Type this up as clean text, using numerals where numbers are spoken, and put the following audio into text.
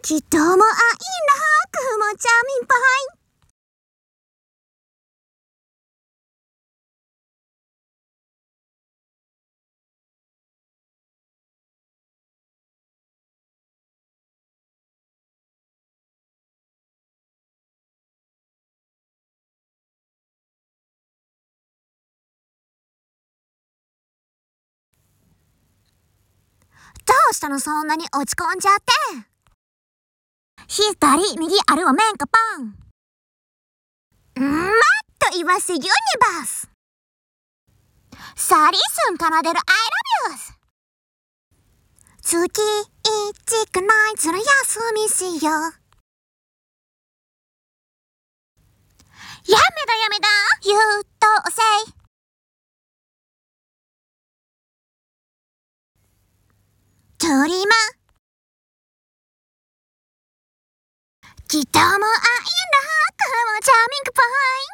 きっともあいなくもちゃみぱい。どうしたのそんなに落ち込んじゃって。左右あるわめんかパン。もっと言わせユニバース。サリスン奏でる I love you。月一くらいずら休みしよう。やめだ優等生。トリマきっともうアイラックもチャーミングパイ。